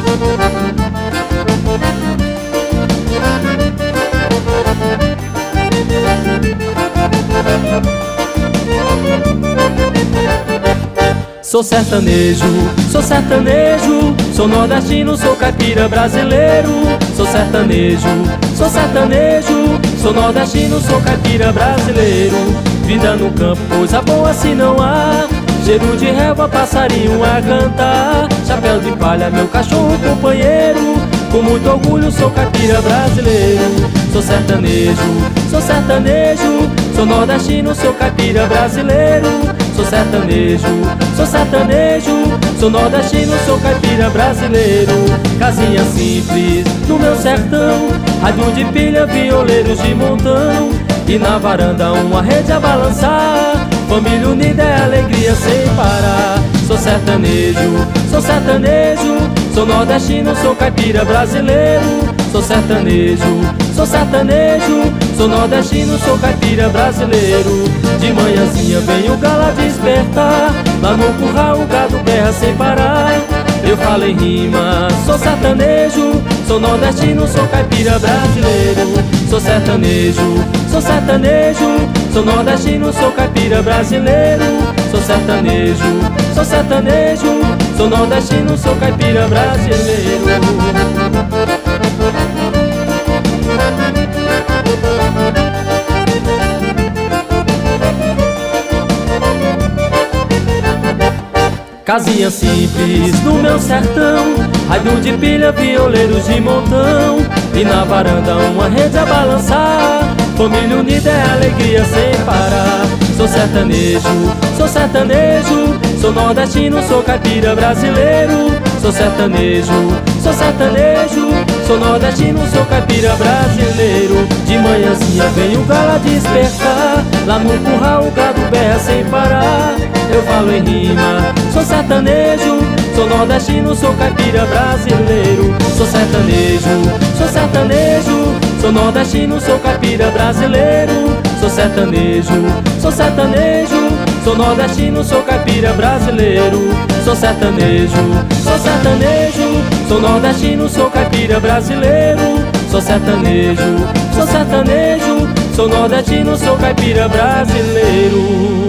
Sou sertanejo, sou sertanejo, sou nordestino, sou caipira brasileiro. Sou sertanejo, sou sertanejo, sou nordestino, sou caipira brasileiro. Vida no campo, coisa boa se não há. Cheiro de relva, passarinho a cantar. Chapéu de palha, meu cachorro companheiro. Com muito orgulho sou caipira brasileiro. Sou sertanejo, sou sertanejo, sou nordestino, sou caipira brasileiro. Sou sertanejo, sou sertanejo, sou nordestino, sou caipira brasileiro. Casinha simples no meu sertão, rádio de pilha, violeiros de montão. E na varanda uma rede a balançar. Família unida é alegria sem parar. Sou sertanejo, sou sertanejo, sou nordestino, sou caipira brasileiro. Sou sertanejo, sou sertanejo, sou nordestino, sou caipira brasileiro. De manhãzinha vem o galo despertar, lá no curral o gado berra sem parar. Eu falo em rima, sou sertanejo, sou nordestino, sou caipira brasileiro. Sou sertanejo, sou sertanejo, sou nordestino, sou caipira brasileiro. Sou sertanejo, sou sertanejo, sou nordestino, sou caipira brasileiro. Casinha simples no meu sertão, rádio de pilha, violeiros de montão. E na varanda uma rede a balançar. Família unida é alegria sem parar. Sou sertanejo, sou sertanejo, sou nordestino, sou caipira brasileiro. Sou sertanejo, sou sertanejo, sou nordestino, sou caipira brasileiro. De manhãzinha vem o galo a despertar, lá no curral o gado berra sem parar. Eu falo em rima, sou sertanejo, sou nordestino, sou caipira brasileiro. Sou sertanejo, sou sertanejo, sou nordestino, sou caipira brasileiro. Sou sertanejo, sou sertanejo, sou nordestino, sou caipira brasileiro. Sou sertanejo, sou sertanejo, sou nordestino, sou caipira brasileiro. Sou sertanejo, sou sertanejo, sou nordestino, sou caipira brasileiro.